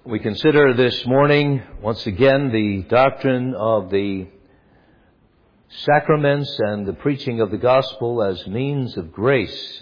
We consider this morning, once again, the doctrine of the sacraments and the preaching of the gospel as means of grace.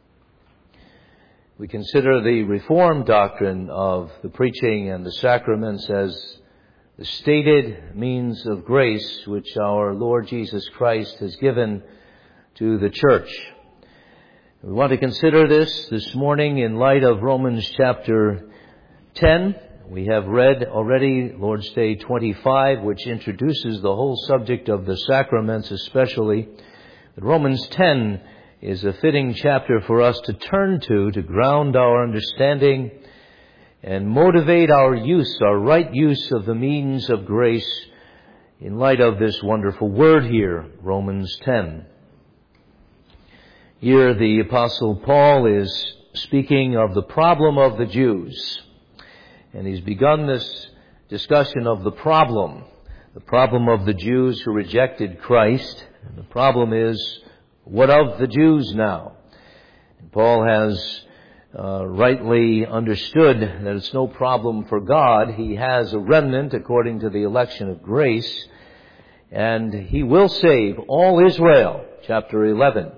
We consider the Reformed doctrine of the preaching and the sacraments as the stated means of grace which our Lord Jesus Christ has given to the church. We want to consider this morning in light of Romans chapter 10. We have read already Lord's Day 25, which introduces the whole subject of the sacraments especially. But Romans 10 is a fitting chapter for us to turn to ground our understanding and motivate our right use of the means of grace in light of this wonderful word here, Romans 10. Here the Apostle Paul is speaking of the problem of the Jews. And he's begun this discussion of the problem of the Jews who rejected Christ. And the problem is, what of the Jews now? And Paul has rightly understood that it's no problem for God. He has a remnant according to the election of grace, and he will save all Israel, chapter 11.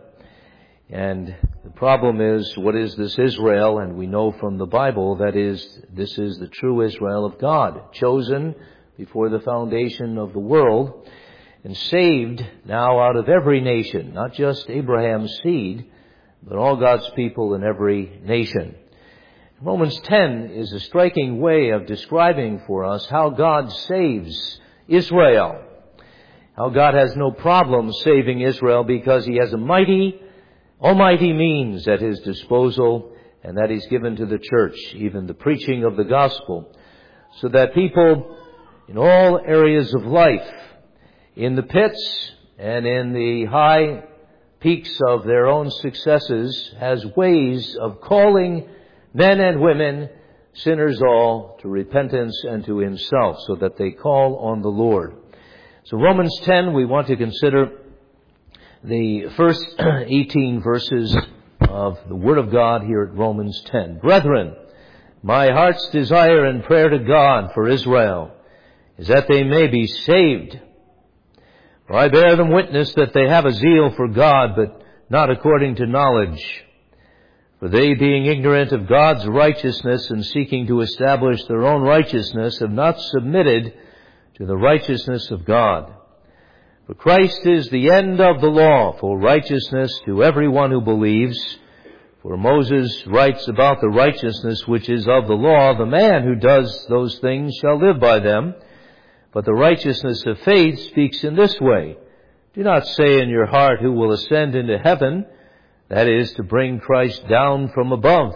And the problem is, what is this Israel? And we know from the Bible that this is the true Israel of God, chosen before the foundation of the world and saved now out of every nation, not just Abraham's seed, but all God's people in every nation. Romans 10 is a striking way of describing for us how God saves Israel. How God has no problem saving Israel because He has a almighty means at His disposal, and that He's given to the church, even the preaching of the gospel, so that people in all areas of life, in the pits and in the high peaks of their own successes, has ways of calling men and women, sinners all, to repentance and to Himself, so that they call on the Lord. So Romans 10, we want to consider the first 18 verses of the Word of God here at Romans 10. Brethren, my heart's desire and prayer to God for Israel is that they may be saved. For I bear them witness that they have a zeal for God, but not according to knowledge. For they, being ignorant of God's righteousness and seeking to establish their own righteousness, have not submitted to the righteousness of God. For Christ is the end of the law for righteousness to everyone who believes. For Moses writes about the righteousness which is of the law, the man who does those things shall live by them. But the righteousness of faith speaks in this way. Do not say in your heart, who will ascend into heaven, that is, to bring Christ down from above.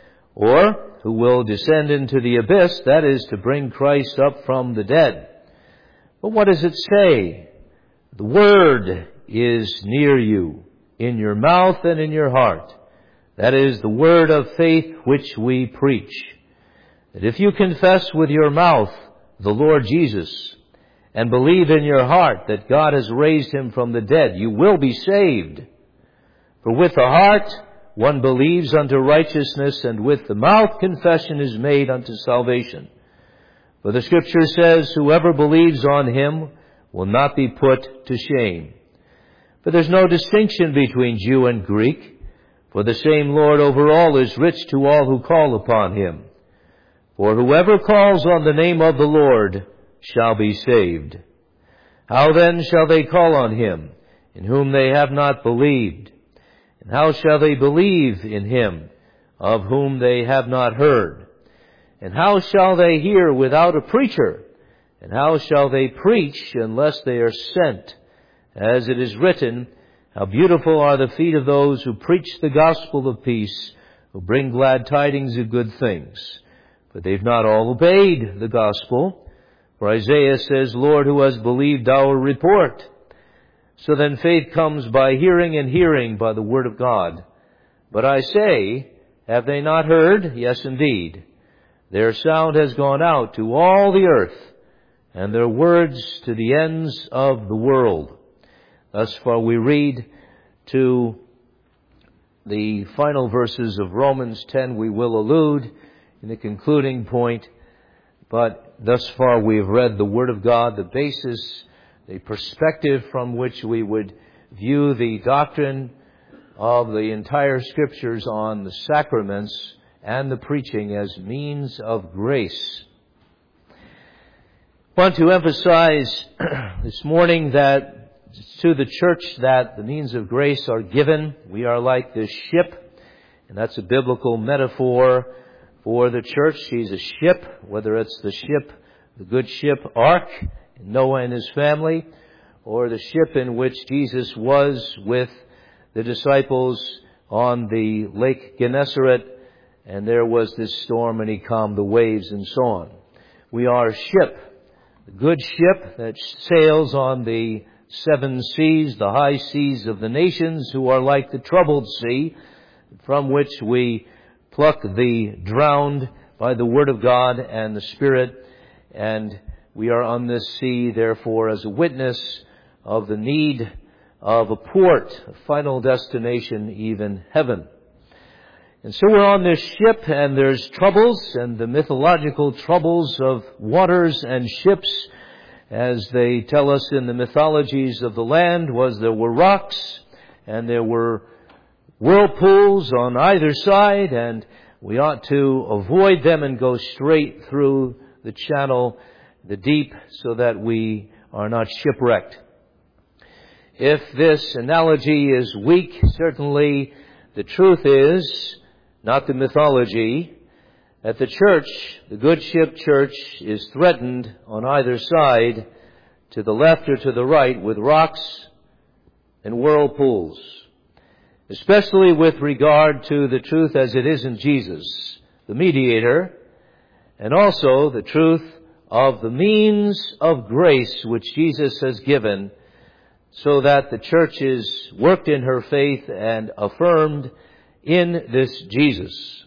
Or, who will descend into the abyss, that is, to bring Christ up from the dead. But what does it say? The word is near you, in your mouth and in your heart. That is the word of faith which we preach. That if you confess with your mouth the Lord Jesus, and believe in your heart that God has raised Him from the dead, you will be saved. For with the heart one believes unto righteousness, and with the mouth confession is made unto salvation. For the Scripture says, whoever believes on Him will not be put to shame. For there's no distinction between Jew and Greek, for the same Lord over all is rich to all who call upon Him. For whoever calls on the name of the Lord shall be saved. How then shall they call on Him, in whom they have not believed? And how shall they believe in Him, of whom they have not heard? And how shall they hear without a preacher? And how shall they preach unless they are sent? As it is written, how beautiful are the feet of those who preach the gospel of peace, who bring glad tidings of good things. But they've not all obeyed the gospel. For Isaiah says, Lord, who has believed our report? So then faith comes by hearing, and hearing by the word of God. But I say, have they not heard? Yes, indeed. Their sound has gone out to all the earth, and their words to the ends of the world. Thus far we read to the final verses of Romans 10. We will allude in the concluding point But thus far we have read the Word of God, the basis, the perspective from which we would view the doctrine of the entire Scriptures on the sacraments and the preaching as means of grace. I want to emphasize this morning that to the church that the means of grace are given. We are like this ship, and that's a biblical metaphor for the church. She's a ship, whether it's the good ship Ark, Noah and his family, or the ship in which Jesus was with the disciples on the Lake Gennesaret, and there was this storm and he calmed the waves and so on. We are a ship, the good ship that sails on the seven seas, the high seas of the nations, who are like the troubled sea, from which we pluck the drowned by the Word of God and the Spirit, and we are on this sea, therefore, as a witness of the need of a port, a final destination, even heaven. And so we're on this ship, and there's troubles, and the mythological troubles of waters and ships, as they tell us in the mythologies of the land, was there were rocks, and there were whirlpools on either side, and we ought to avoid them and go straight through the channel, the deep, so that we are not shipwrecked. If this analogy is weak, certainly the truth is, not the mythology, that the church, the good ship church, is threatened on either side, to the left or to the right, with rocks and whirlpools, especially with regard to the truth as it is in Jesus, the mediator, and also the truth of the means of grace which Jesus has given, so that the church is worked in her faith and affirmed in this Jesus.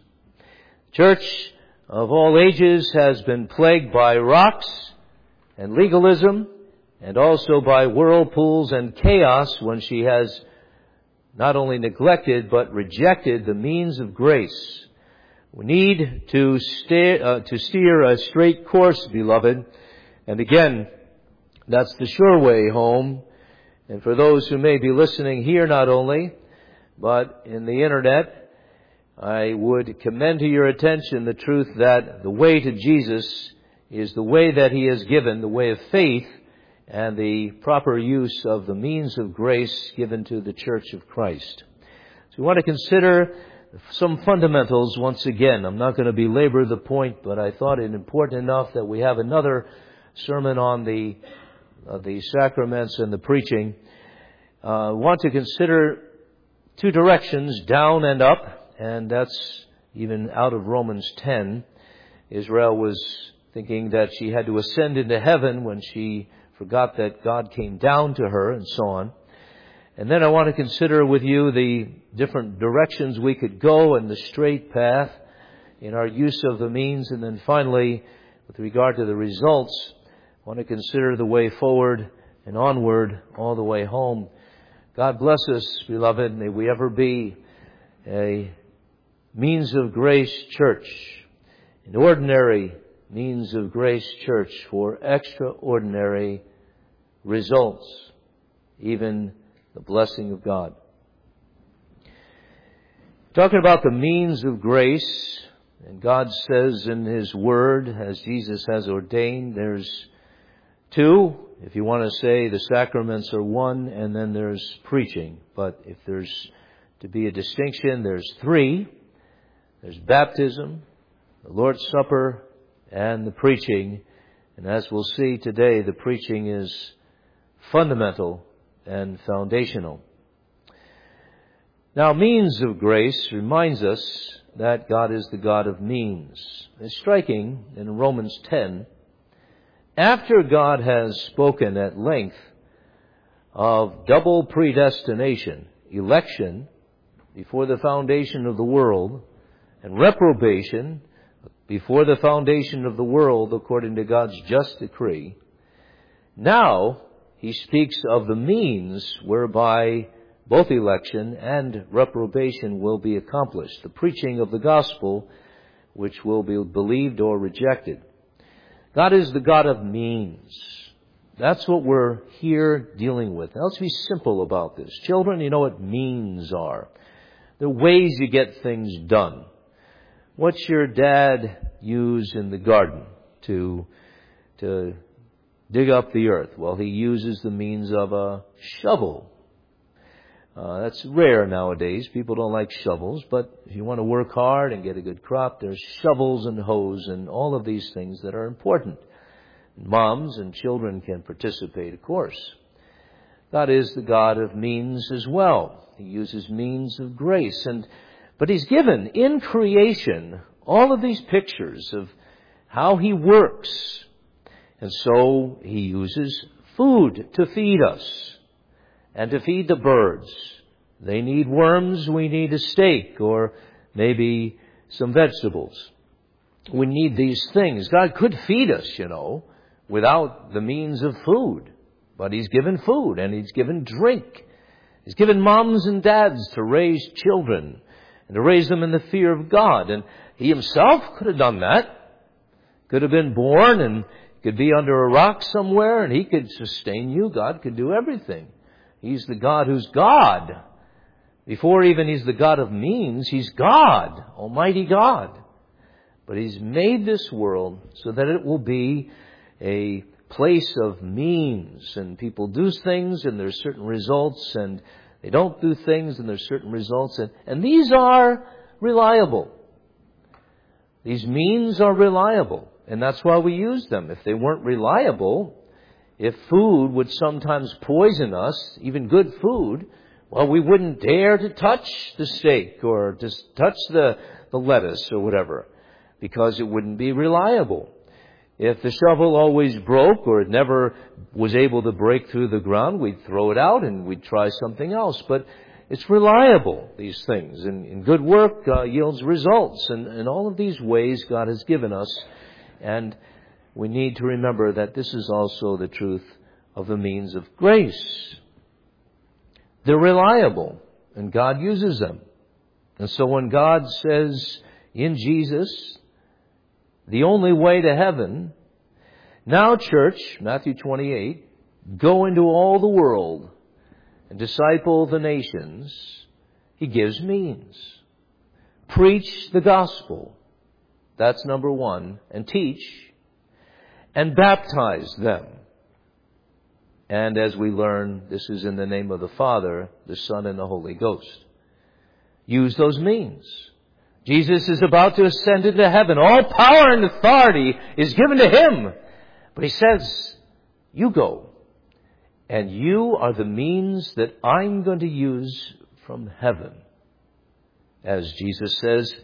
Church of all ages has been plagued by rocks and legalism, and also by whirlpools and chaos when she has not only neglected but rejected the means of grace. We need to steer a straight course, beloved, and again, that's the sure way home. And for those who may be listening here not only, but in the internet, I would commend to your attention the truth that the way to Jesus is the way that He has given, the way of faith, and the proper use of the means of grace given to the Church of Christ. So we want to consider some fundamentals once again. I'm not going to belabor the point, but I thought it important enough that we have another sermon on the sacraments and the preaching. I want to consider two directions, down and up, and that's even out of Romans 10. Israel was thinking that she had to ascend into heaven when she forgot that God came down to her, and so on. And then I want to consider with you the different directions we could go and the straight path in our use of the means. And then finally, with regard to the results, I want to consider the way forward and onward all the way home. God bless us, beloved. May we ever be a means of grace church, an ordinary means of grace church for extraordinary results, even the blessing of God. Talking about the means of grace, and God says in His Word, as Jesus has ordained, there's two. If you want to say the sacraments are one, and then there's preaching. But if there's to be a distinction, there's three. There's baptism, the Lord's Supper, and the preaching. And as we'll see today, the preaching is fundamental and foundational. Now, means of grace reminds us that God is the God of means. It's striking in Romans 10, after God has spoken at length of double predestination, election before the foundation of the world, and reprobation before the foundation of the world according to God's just decree, now He speaks of the means whereby both election and reprobation will be accomplished, the preaching of the gospel, which will be believed or rejected. God is the God of means. That's what we're here dealing with. Now, let's be simple about this. Children, you know what means are. They're ways you get things done. What's your dad use in the garden to dig up the earth? Well, he uses the means of a shovel. That's rare nowadays. People don't like shovels, but if you want to work hard and get a good crop, there's shovels and hoes and all of these things that are important. Moms and children can participate, of course. God is the God of means as well. He uses means of grace. But He's given in creation all of these pictures of how He works. And so He uses food to feed us and to feed the birds. They need worms, we need a steak, or maybe some vegetables. We need these things. God could feed us, without the means of food. But He's given food and He's given drink. He's given moms and dads to raise children and to raise them in the fear of God. And He Himself could have done that. Could have been born and could be under a rock somewhere and He could sustain you. God could do everything. He's the God who's God. Before even He's the God of means, He's God, Almighty God. But He's made this world so that it will be a place of means, and people do things and there's certain results, and they don't do things and there's certain results, and these are reliable. These means are reliable, and that's why we use them. If they weren't reliable, if food would sometimes poison us, even good food, well, we wouldn't dare to touch the steak or to touch the lettuce or whatever, because it wouldn't be reliable. If the shovel always broke or it never was able to break through the ground, we'd throw it out and we'd try something else. But it's reliable, these things. And good work yields results. And all of these ways God has given us. And we need to remember that this is also the truth of the means of grace. They're reliable, and God uses them. And so when God says in Jesus, the only way to heaven, now church, Matthew 28, go into all the world and disciple the nations, He gives means. Preach the gospel, that's number one, and teach, and baptize them. And as we learn, this is in the name of the Father, the Son, and the Holy Ghost. Use those means. Jesus is about to ascend into heaven. All power and authority is given to Him. But He says, you go. And you are the means that I'm going to use from heaven. As Jesus says,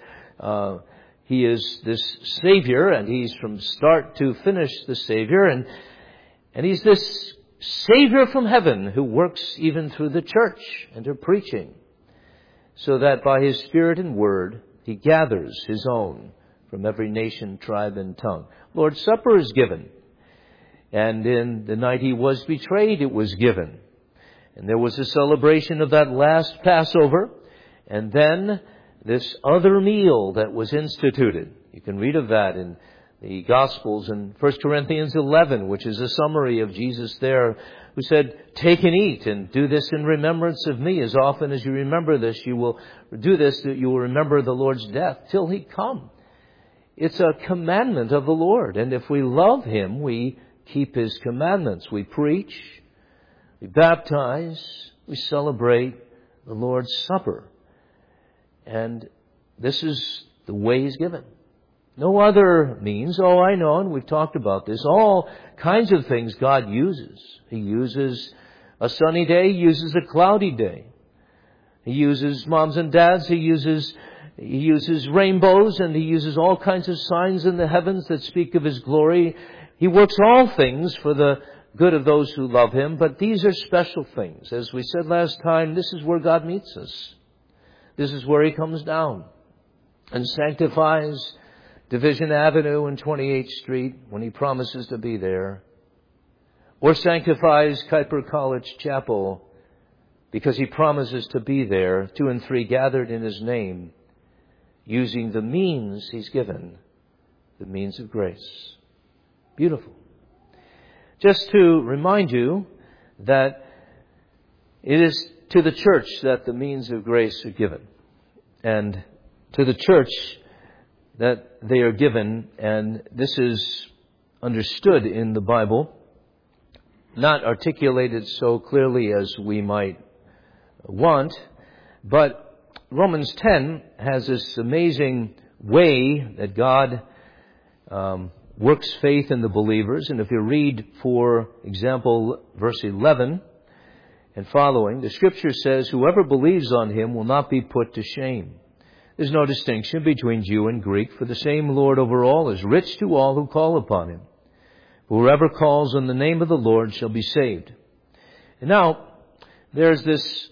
He is this Savior, and He's from start to finish the Savior. And He's this Savior from heaven who works even through the church and her preaching, so that by His Spirit and Word, He gathers His own from every nation, tribe, and tongue. Lord's Supper is given. And in the night He was betrayed, it was given. And there was a celebration of that last Passover. And then this other meal that was instituted. You can read of that in the Gospels in 1 Corinthians 11, which is a summary of Jesus there, who said, take and eat and do this in remembrance of me. As often as you remember this, you will do this, that you will remember the Lord's death till He come. It's a commandment of the Lord. And if we love Him, we keep His commandments. We preach, we baptize, we celebrate the Lord's Supper. And this is the way He's given. No other means. Oh, I know, and we've talked about this. All kinds of things God uses. He uses a sunny day. He uses a cloudy day. He uses moms and dads. He uses rainbows, and He uses all kinds of signs in the heavens that speak of His glory. He works all things for the good of those who love Him, but these are special things. As we said last time, this is where God meets us. This is where He comes down and sanctifies Division Avenue and 28th Street when He promises to be there. Or sanctifies Kuiper College Chapel because He promises to be there, 2 and 3 gathered in His name, using the means He's given, the means of grace. Beautiful. Just to remind you that it is to the church that the means of grace are given. And to the church that they are given, and this is understood in the Bible, not articulated so clearly as we might want, but Romans 10 has this amazing way that God works faith in the believers. And if you read, for example, verse 11 and following, the Scripture says, "Whoever believes on Him will not be put to shame. There's no distinction between Jew and Greek, for the same Lord over all is rich to all who call upon Him. Whoever calls on the name of the Lord shall be saved." And now, there's this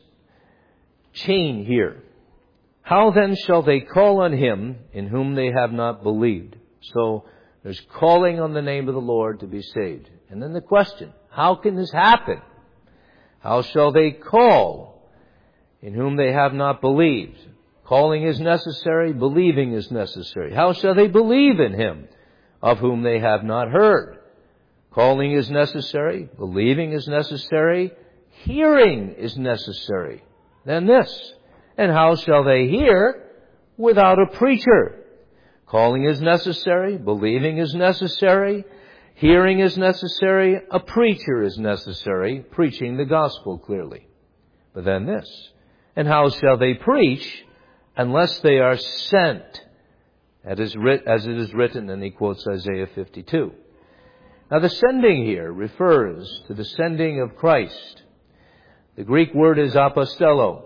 chain here. "How then shall they call on Him in whom they have not believed?" So, there's calling on the name of the Lord to be saved. And then the question, how can this happen? How shall they call in whom they have not believed? Calling is necessary, believing is necessary. How shall they believe in Him of whom they have not heard? Calling is necessary, believing is necessary, hearing is necessary. Then this, and how shall they hear without a preacher? Calling is necessary, believing is necessary, hearing is necessary, a preacher is necessary, preaching the gospel clearly. But then this, and how shall they preach unless they are sent? As it is written, and he quotes Isaiah 52. Now the sending here refers to the sending of Christ. The Greek word is apostello.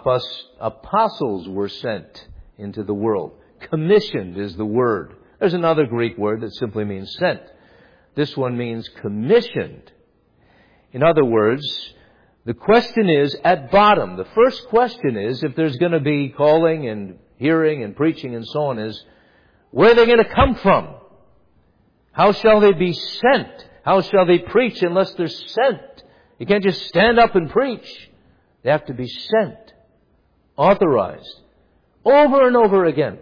Apostles were sent into the world. Commissioned is the word. There's another Greek word that simply means sent. This one means commissioned. In other words, the question is, at bottom, the first question is, if there's going to be calling and hearing and preaching and so on, is, where are they going to come from? How shall they be sent? How shall they preach unless they're sent? You can't just stand up and preach. They have to be sent, authorized, over and over again.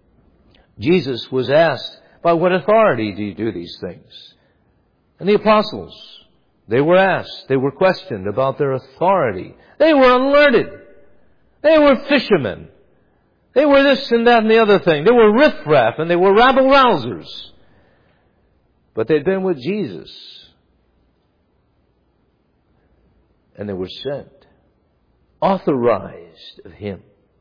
Jesus was asked, by what authority do you do these things? And the apostles, they were asked, they were questioned about their authority. They were unlearned. They were fishermen. They were this and that and the other thing. They were riffraff and they were rabble-rousers. But they'd been with Jesus. And they were sent, authorized of Him.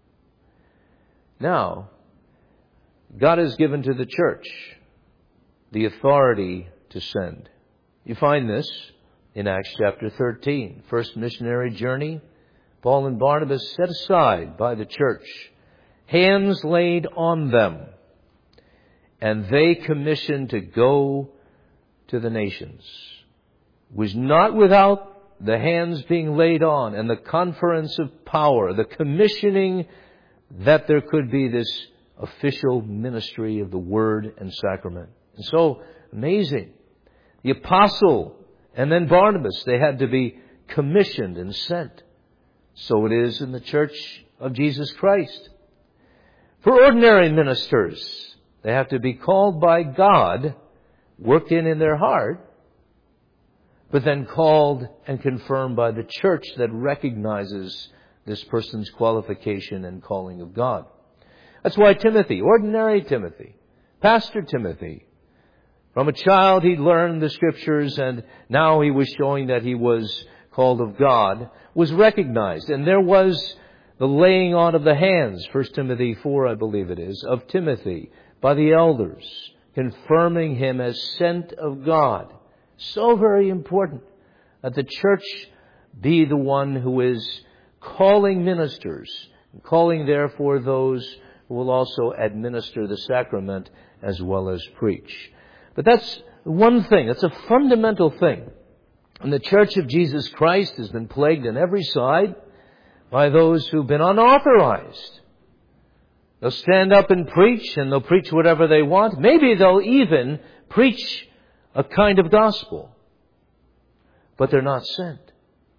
Now, God has given to the church the authority to send. You find this in Acts chapter 13. First missionary journey, Paul and Barnabas set aside by the church, hands laid on them, and they commissioned to go to the nations. It was not without the hands being laid on and the conference of power, the commissioning, that there could be this official ministry of the word and sacrament. And so, amazing. The apostle and then Barnabas, they had to be commissioned and sent. So it is in the church of Jesus Christ. For ordinary ministers, they have to be called by God, worked in their heart, but then called and confirmed by the church that recognizes this person's qualification and calling of God. That's why Timothy, ordinary Timothy, Pastor Timothy, from a child he'd learned the Scriptures, and now he was showing that he was called of God, was recognized. And there was the laying on of the hands, 1 Timothy 4, I believe it is, of Timothy by the elders, confirming him as sent of God. So very important that the church be the one who is calling ministers, calling therefore those who will also administer the sacrament as well as preach. But that's one thing. That's a fundamental thing. And the Church of Jesus Christ has been plagued on every side by those who've been unauthorized. They'll stand up and preach, and they'll preach whatever they want. Maybe they'll even preach a kind of gospel. But they're not sent.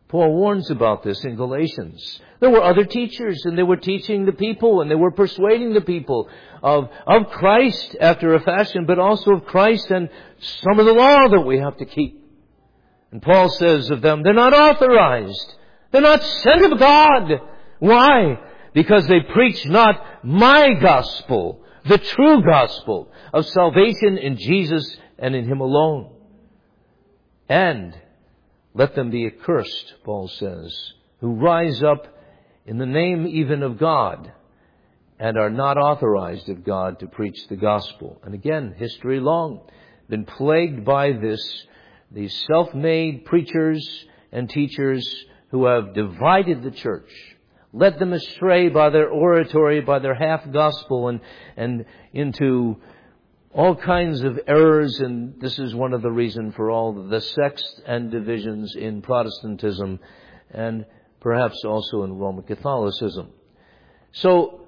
Paul warns about this in Galatians. There were other teachers, and they were teaching the people, and they were persuading the people of Christ after a fashion, but also of Christ and some of the law that we have to keep. And Paul says of them, they're not authorized. They're not sent of God. Why? Because they preach not my gospel, the true gospel of salvation in Jesus and in Him alone. And let them be accursed, Paul says, who rise up in the name even of God and are not authorized of God to preach the gospel. And again, history long, been plagued by this, these self-made preachers and teachers who have divided the church, led them astray by their oratory, by their half-gospel, and into all kinds of errors. And this is one of the reasons for all the sects and divisions in Protestantism and perhaps also in Roman Catholicism. So,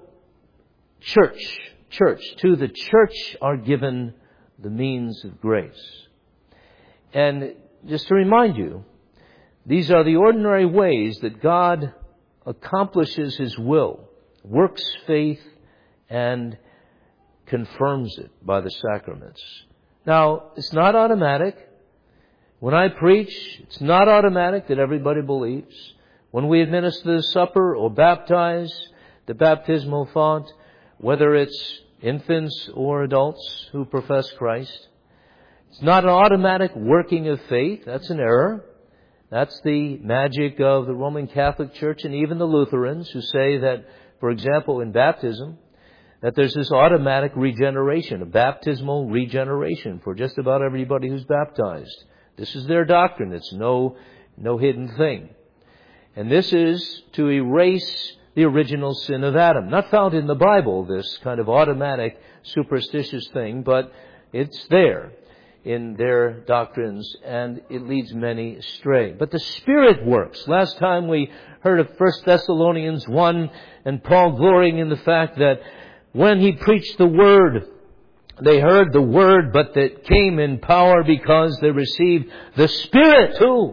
to the church are given the means of grace. And just to remind you, these are the ordinary ways that God accomplishes His will, works faith, and confirms it by the sacraments. Now, it's not automatic. When I preach, it's not automatic that everybody believes. When we administer the supper or baptize, the baptismal font, whether it's infants or adults who profess Christ, it's not an automatic working of faith. That's an error. That's the magic of the Roman Catholic Church and even the Lutherans who say that, for example, in baptism, that there's this automatic regeneration, a baptismal regeneration for just about everybody who's baptized. This is their doctrine. It's no hidden thing. And this is to erase the original sin of Adam. Not found in the Bible, this kind of automatic superstitious thing, but it's there in their doctrines, and it leads many astray. But the Spirit works. Last time we heard of 1 Thessalonians 1, and Paul glorying in the fact that when he preached the Word, they heard the Word, but that came in power because they received the Spirit too.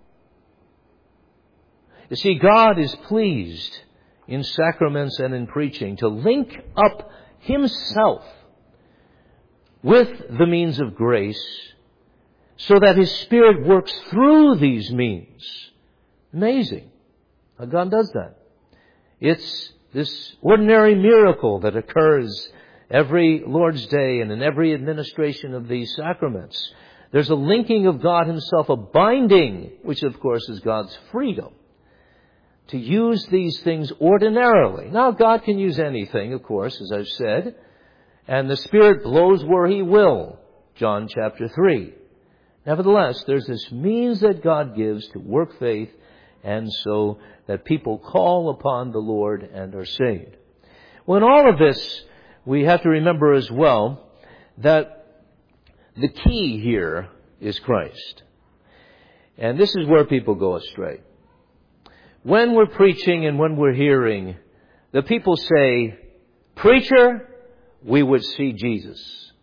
You see, God is pleased in sacraments and in preaching to link up Himself with the means of grace so that His Spirit works through these means. Amazing how God does that. It's this ordinary miracle that occurs every Lord's Day and in every administration of these sacraments. There's a linking of God Himself, a binding, which of course is God's freedom to use these things ordinarily. Now, God can use anything, of course, as I've said, and the Spirit blows where He will, John chapter 3. Nevertheless, there's this means that God gives to work faith, and so that people call upon the Lord and are saved. Well, in all of this, we have to remember as well that the key here is Christ. And this is where people go astray. When we're preaching and when we're hearing, the people say, "Preacher, we would see Jesus."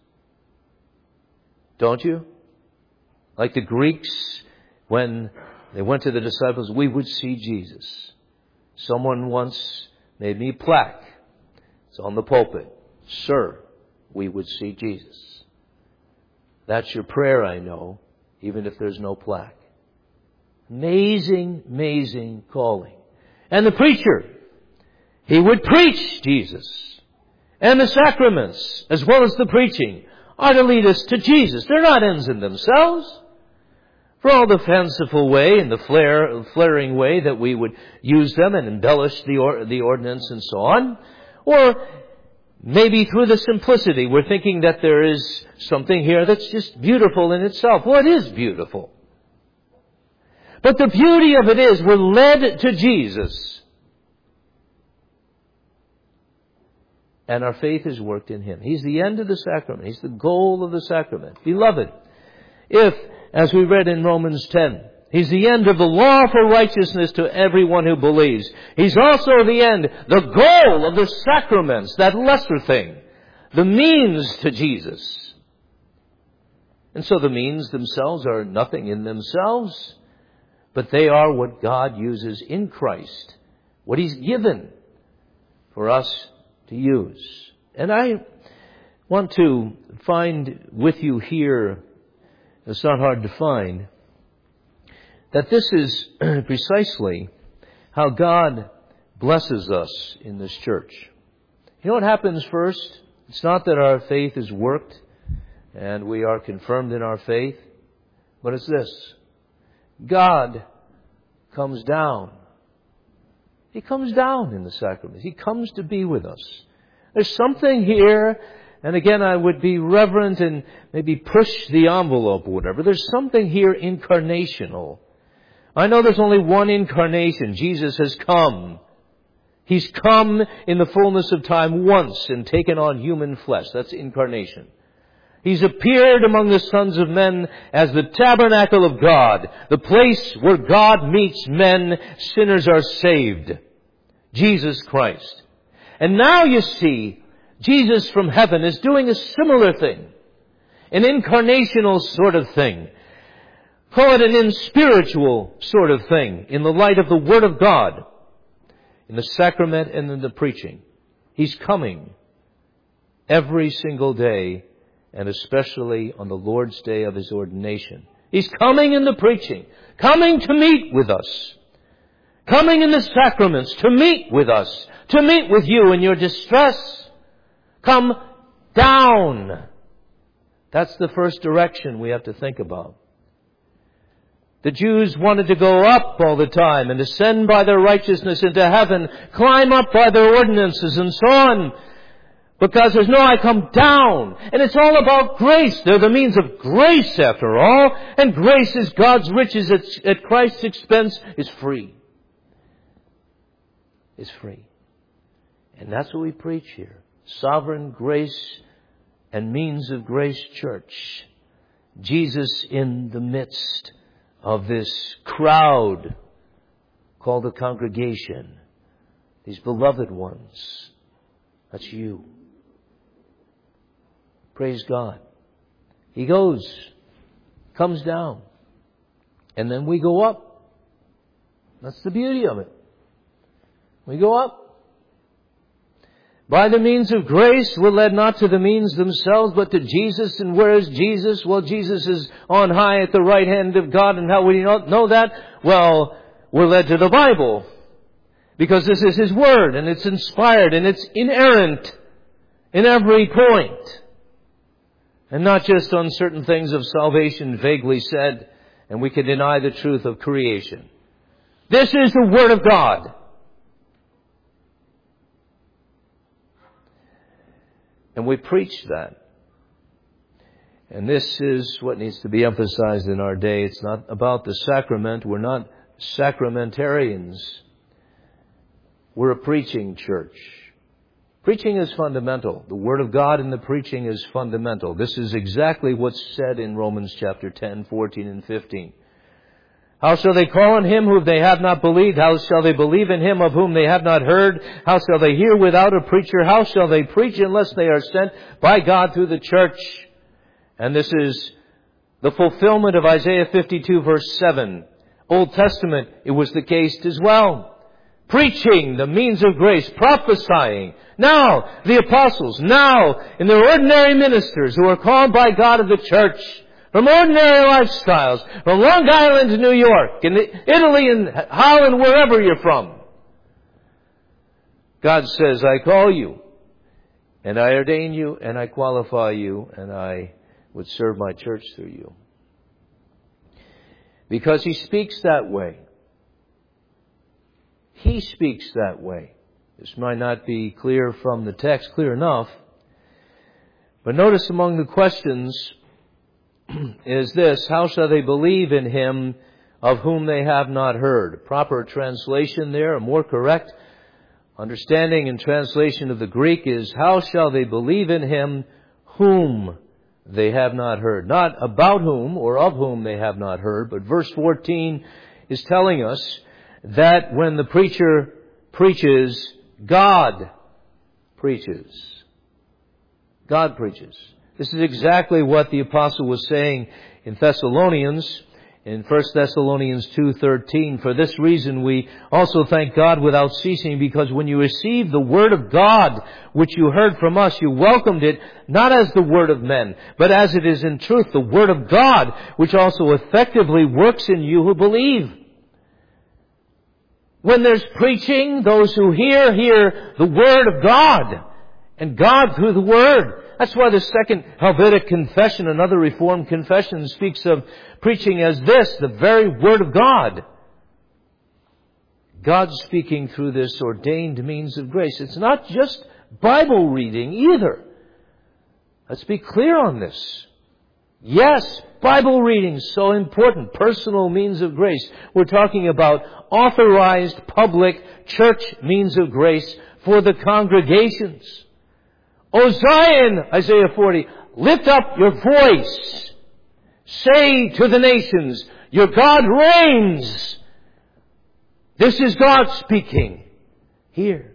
Don't you? Like the Greeks, when they went to the disciples, "We would see Jesus." Someone once made me a plaque. It's on the pulpit. "Sir, we would see Jesus." That's your prayer, I know, even if there's no plaque. Amazing, amazing calling. And the preacher, he would preach Jesus. And the sacraments, as well as the preaching, are to lead us to Jesus. They're not ends in themselves. For all the fanciful way and the flaring way that we would use them and embellish the ordinance and so on, or maybe through the simplicity, we're thinking that there is something here that's just beautiful in itself. Well, it is beautiful. But the beauty of it is we're led to Jesus. And our faith is worked in Him. He's the end of the sacrament. He's the goal of the sacrament. Beloved, if, as we read in Romans 10, He's the end of the law for righteousness to everyone who believes, He's also the end, the goal of the sacraments, that lesser thing, the means to Jesus. And so the means themselves are nothing in themselves, but they are what God uses in Christ, what He's given for us to use. And I want to find with you here, it's not hard to find, that this is precisely how God blesses us in this church. You know what happens first? It's not that our faith is worked and we are confirmed in our faith, but it's this. God comes down. He comes down in the sacraments. He comes to be with us. There's something here, and again I would be reverent and maybe push the envelope or whatever. There's something here incarnational. I know there's only one incarnation. Jesus has come. He's come in the fullness of time once and taken on human flesh. That's incarnation. He's appeared among the sons of men as the tabernacle of God, the place where God meets men, sinners are saved. Jesus Christ. And now you see, Jesus from heaven is doing a similar thing. An incarnational sort of thing. Call it an unspiritual sort of thing in the light of the Word of God, in the sacrament and in the preaching. He's coming every single day, and especially on the Lord's day of His ordination. He's coming in the preaching, coming to meet with us, coming in the sacraments to meet with us, to meet with you in your distress. Come down. That's the first direction we have to think about. The Jews wanted to go up all the time and ascend by their righteousness into heaven, climb up by their ordinances and so on. But God says, no, I come down. And it's all about grace. They're the means of grace after all. And grace is God's riches at Christ's expense is free. Is free. And that's what we preach here. Sovereign grace and means of grace church. Jesus in the midst of this crowd called the congregation. These beloved ones. That's you. Praise God. He goes, comes down, and then we go up. That's the beauty of it. We go up. By the means of grace, we're led not to the means themselves, but to Jesus. And where is Jesus? Well, Jesus is on high at the right hand of God. And how would you know that? Well, we're led to the Bible. Because this is His Word, and it's inspired, and it's inerrant in every point. And not just on certain things of salvation vaguely said, and we can deny the truth of creation. This is the Word of God. And we preach that. And this is what needs to be emphasized in our day. It's not about the sacrament. We're not sacramentarians. We're a preaching church. Preaching is fundamental. The Word of God in the preaching is fundamental. This is exactly what's said in Romans chapter 10, 14, and 15. How shall they call on Him whom they have not believed? How shall they believe in Him of whom they have not heard? How shall they hear without a preacher? How shall they preach unless they are sent by God through the church? And this is the fulfillment of Isaiah 52 verse 7. Old Testament, it was the case as well. Preaching the means of grace, prophesying. Now, the apostles, now, in their ordinary ministers who are called by God of the church, from ordinary lifestyles, from Long Island to New York, and Italy and Holland, wherever you're from. God says, I call you, and I ordain you, and I qualify you, and I would serve my church through you. Because He speaks that way. He speaks that way. This might not be clear from the text, clear enough. But notice among the questions is this: how shall they believe in Him of whom they have not heard? A proper translation there, a more correct understanding and translation of the Greek is, how shall they believe in Him whom they have not heard? Not about whom or of whom they have not heard, but verse 14 is telling us that when the preacher preaches, God preaches. God preaches. This is exactly what the apostle was saying in Thessalonians In 1 Thessalonians 2:13, for this reason we also thank God without ceasing, because when you received the word of God, which you heard from us, you welcomed it, not as the word of men, but as it is in truth the word of God, which also effectively works in you who believe. When there's preaching, those who hear the word of God, and God through the word. That's why the Second Helvetic Confession, another Reformed confession, speaks of preaching as this, the very Word of God. God speaking through this ordained means of grace. It's not just Bible reading either. Let's be clear on this. Yes, Bible reading is so important. Personal means of grace. We're talking about authorized public church means of grace for the congregations. O Zion, Isaiah 40, lift up your voice. Say to the nations, your God reigns. This is God speaking here.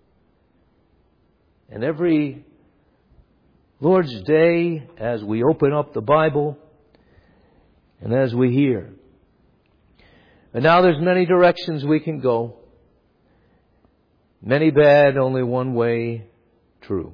And every Lord's Day, as we open up the Bible and as we hear. And now there's many directions we can go. Many bad, only one way true.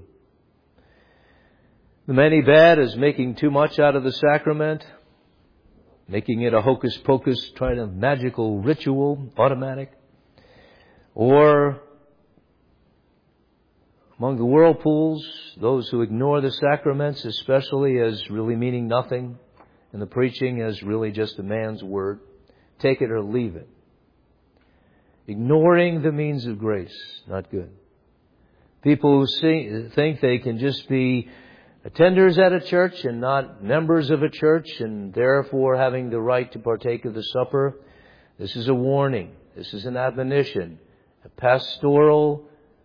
The many bad is making too much out of the sacrament, making it a hocus-pocus, trying a magical ritual, automatic. Or among the whirlpools, those who ignore the sacraments, especially as really meaning nothing, and the preaching as really just a man's word. Take it or leave it. Ignoring the means of grace, not good. People who think they can just be attenders at a church and not members of a church, and therefore having the right to partake of the supper. This is a warning. This is an admonition. A pastoral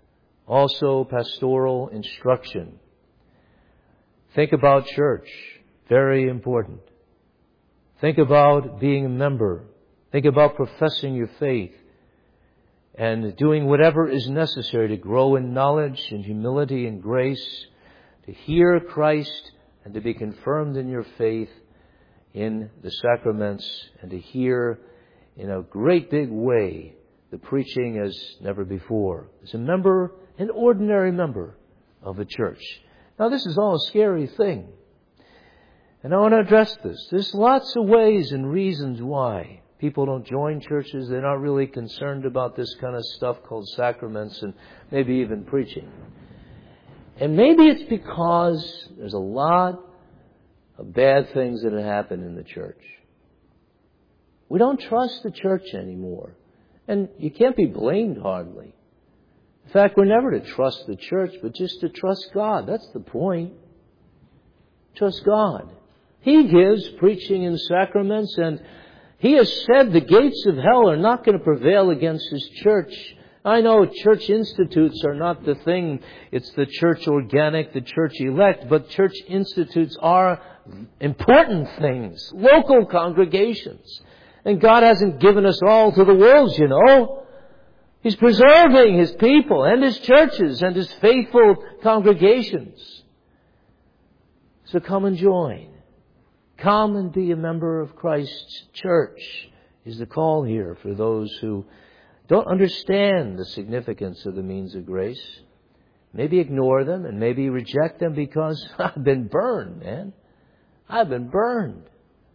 instruction. Think about church. Very important. Think about being a member. Think about professing your faith and doing whatever is necessary to grow in knowledge and humility and grace, to hear Christ and to be confirmed in your faith in the sacraments, and to hear in a great big way the preaching as never before. As a member, an ordinary member of a church. Now this is all a scary thing. And I want to address this. There's lots of ways and reasons why people don't join churches. They're not really concerned about this kind of stuff called sacraments and maybe even preaching. And maybe it's because there's a lot of bad things that have happened in the church. We don't trust the church anymore. And you can't be blamed hardly. In fact, we're never to trust the church, but just to trust God. That's the point. Trust God. He gives preaching and sacraments, and He has said the gates of hell are not going to prevail against His church. I know church institutes are not the thing. It's the church organic, the church elect. But church institutes are important things. Local congregations. And God hasn't given us all to the world, you know. He's preserving His people and His churches and His faithful congregations. So come and join. Come and be a member of Christ's church is the call here for those who don't understand the significance of the means of grace. Maybe ignore them and maybe reject them because I've been burned, man. I've been burned.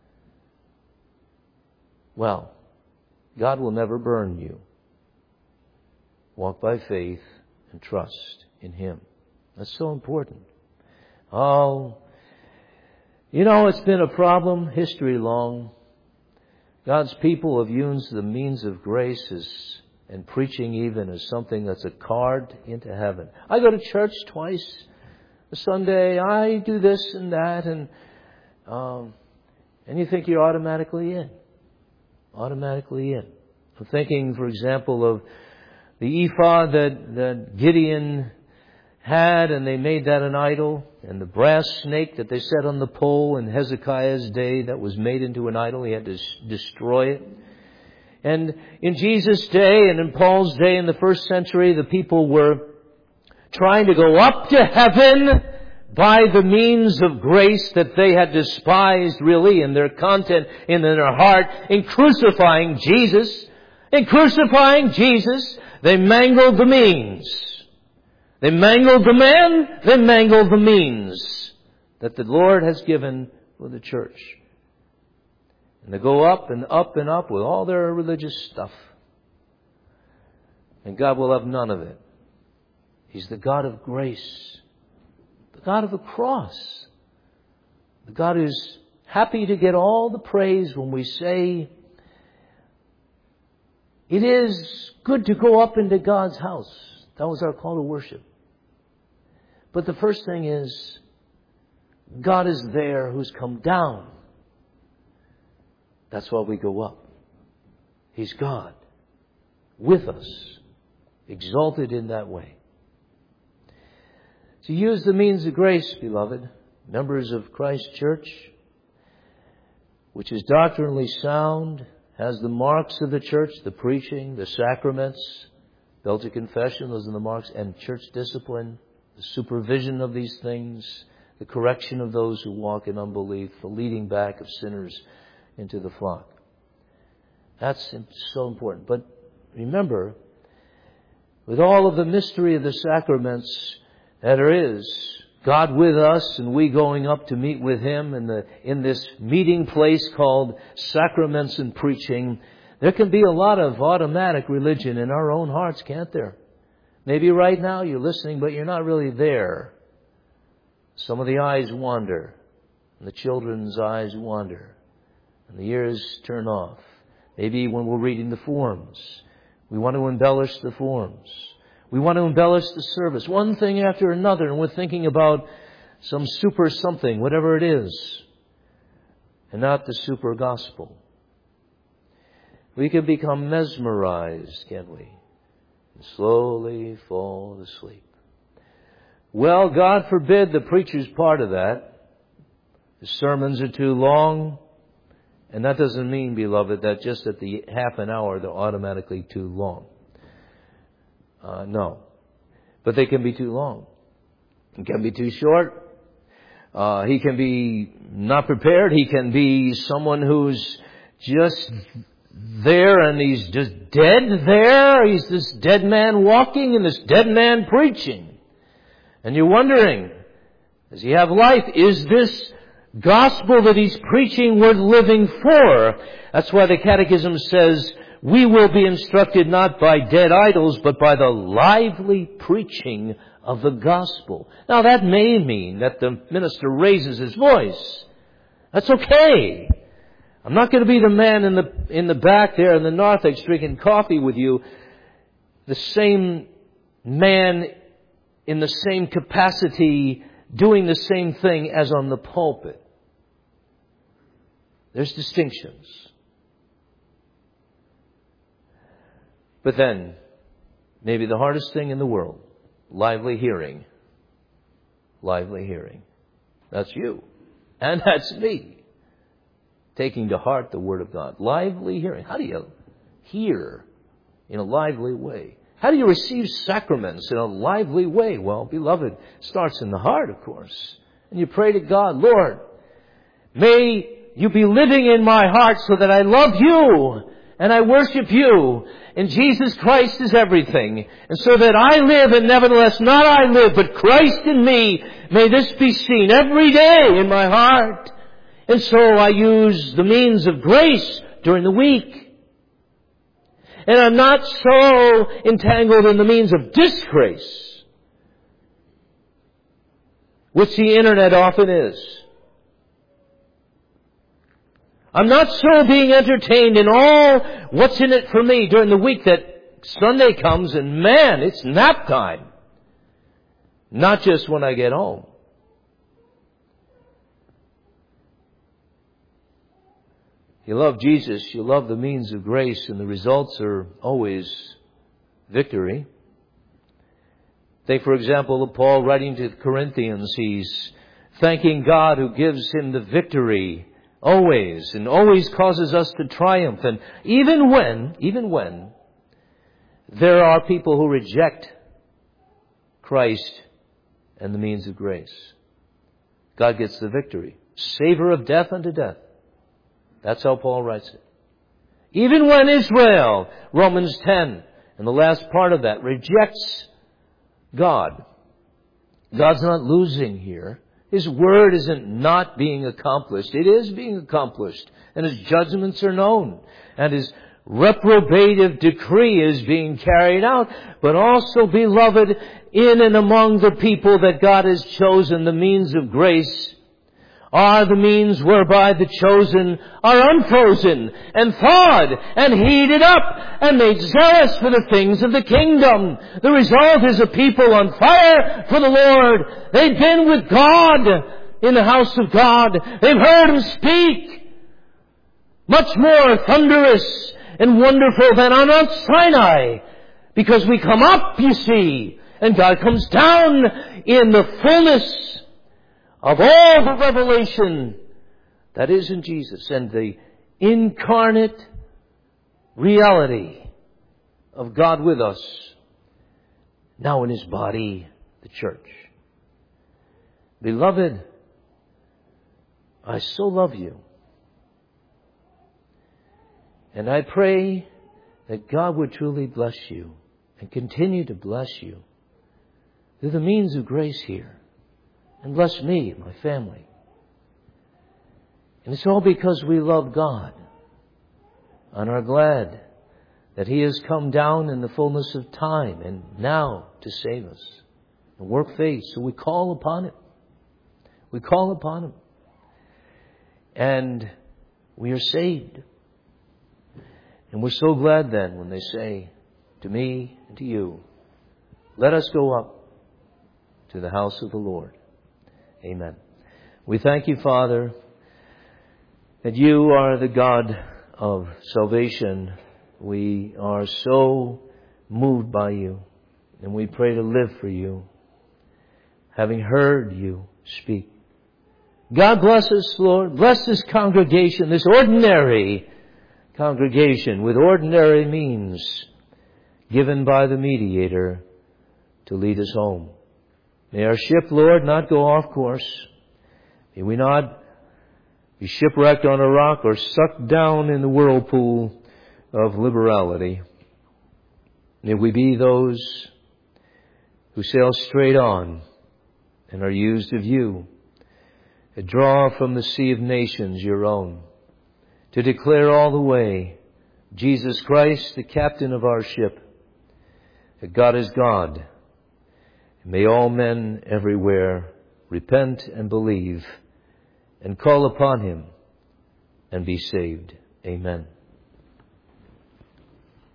Well, God will never burn you. Walk by faith and trust in Him. That's so important. Oh, you know, it's been a problem history long. God's people have used the means of grace and preaching even as something that's a card into heaven. I go to church twice a Sunday. I do this and that, and you think you're automatically in. Automatically in. I'm thinking, for example, of the ephod that Gideon had, and they made that an idol, and the brass snake that they set on the pole in Hezekiah's day that was made into an idol. He had to destroy it. And in Jesus' day and in Paul's day in the first century, the people were trying to go up to heaven by the means of grace that they had despised really in their content, in their heart, in crucifying Jesus. In crucifying Jesus, they mangled the means. They mangled the man, they mangled the means that the Lord has given for the church. And they go up and up and up with all their religious stuff. And God will have none of it. He's the God of grace. The God of the cross. The God who's happy to get all the praise when we say, it is good to go up into God's house. That was our call to worship. But the first thing is, God is there who's come down. That's why we go up. He's God with us, exalted in that way. To use the means of grace, beloved, members of Christ Church, which is doctrinally sound, has the marks of the church, the preaching, the sacraments, bell to confession, those are the marks, and church discipline, the supervision of these things, the correction of those who walk in unbelief, the leading back of sinners into the flock. That's so important. But remember, with all of the mystery of the sacraments that there is, God with us and we going up to meet with Him in this meeting place called sacraments and preaching, there can be a lot of automatic religion in our own hearts, can't there? Maybe right now you're listening, but you're not really there. Some of the eyes wander, and the children's eyes wander, and the ears turn off. Maybe when we're reading the forms, we want to embellish the forms. We want to embellish the service, one thing after another, and we're thinking about some super something, whatever it is, and not the super gospel. We can become mesmerized, can't we? And slowly fall asleep. Well, God forbid the preacher's part of that. The sermons are too long. And that doesn't mean, beloved, that just at the half an hour they're automatically too long. No. But they can be too long. He can be too short. He can be not prepared. He can be someone who's just there and he's just dead there. He's this dead man walking and this dead man preaching. And you're wondering, does he have life? Is this gospel that he's preaching worth living for? That's why the Catechism says, we will be instructed not by dead idols, but by the lively preaching of the gospel. Now that may mean that the minister raises his voice. That's okay. I'm not going to be the man in the back there in the narthex drinking coffee with you, the same man in the same capacity doing the same thing as on the pulpit. There's distinctions. But then, maybe the hardest thing in the world, lively hearing. Lively hearing. That's you. And that's me. Taking to heart the Word of God. Lively hearing. How do you hear in a lively way? How do you receive sacraments in a lively way? Well, beloved, it starts in the heart, of course. And you pray to God, Lord, may you be living in my heart so that I love you and I worship you. And Jesus Christ is everything. And so that I live, and nevertheless not I live, but Christ in me. May this be seen every day in my heart. And so I use the means of grace during the week. And I'm not so entangled in the means of disgrace, which the internet often is. I'm not so being entertained in all what's in it for me during the week that Sunday comes and man, it's nap time. Not just when I get home. You love Jesus, you love the means of grace, and the results are always victory. Think, for example, of Paul writing to the Corinthians. He's thanking God who gives him the victory always, and always causes us to triumph. And even when there are people who reject Christ and the means of grace. God gets the victory. Savor of death unto death. That's how Paul writes it. Even when Israel, Romans 10, and the last part of that, rejects God, God's not losing here. His word isn't not being accomplished. It is being accomplished. And His judgments are known. And His reprobative decree is being carried out. But also, beloved, in and among the people that God has chosen, the means of grace are the means whereby the chosen are unfrozen and thawed and heated up and made zealous for the things of the kingdom. The result is a people on fire for the Lord. They've been with God in the house of God. They've heard Him speak. Much more thunderous and wonderful than on Mount Sinai. Because we come up, you see, and God comes down in the fullness of all the revelation that is in Jesus and the incarnate reality of God with us, now in His body, the church. Beloved, I so love you. And I pray that God would truly bless you and continue to bless you through the means of grace here. And bless me and my family. And it's all because we love God and are glad that He has come down in the fullness of time and now to save us and work faith. So we call upon Him. We call upon Him. And we are saved. And we're so glad then when they say to me and to you, let us go up to the house of the Lord. Amen. We thank you, Father, that you are the God of salvation. We are so moved by you, and we pray to live for you, having heard you speak. God bless us, Lord. Bless this congregation, this ordinary congregation with ordinary means given by the mediator to lead us home. May our ship, Lord, not go off course. May we not be shipwrecked on a rock or sucked down in the whirlpool of liberality. May we be those who sail straight on and are used of you, to draw from the sea of nations your own, to declare all the way Jesus Christ, the captain of our ship, that God is God. May all men everywhere repent and believe and call upon Him and be saved. Amen.